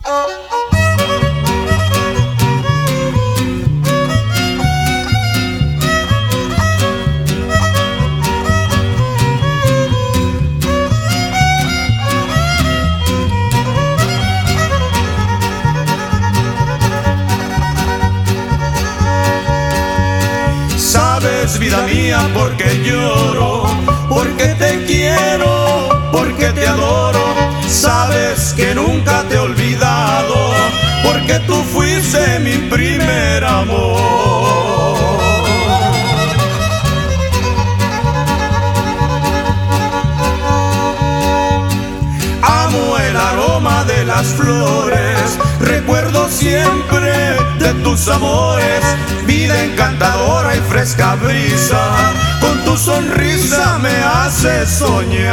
Sabes, vida mía, porque lloro, porque te quiero, porque te adoro. Sabes que nunca te he olvidado, porque tú fuiste mi primer amor. Amo el aroma de las flores, recuerdo siempre de tus amores. Vida encantadora y fresca brisa, con tu sonrisa me haces soñar.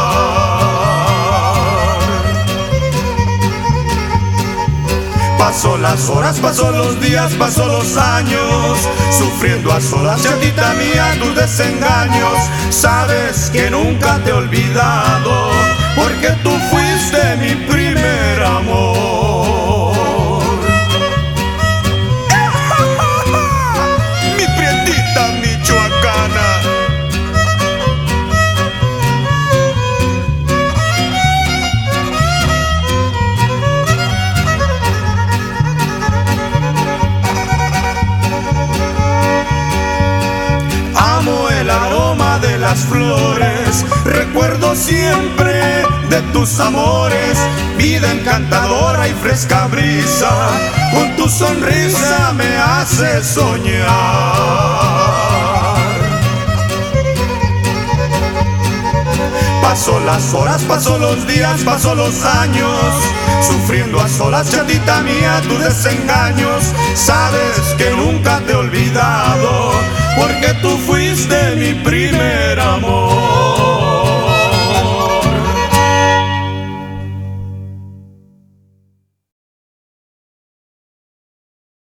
Pasó las horas, pasó los días, pasó los años, sufriendo a solas, chatita mía, tus desengaños. Sabes que nunca te he olvidado, porque tú fuiste mi primer amor. Mi prietita michoacana. Amo el aroma de las flores, recuerdo siempre de tus amores. Vida encantadora y fresca brisa, con tu sonrisa me haces soñar. Pasó las horas, pasó los días, pasó los años, sufriendo a solas, chatita mía, tus desengaños. Sabes que nunca te he olvidado,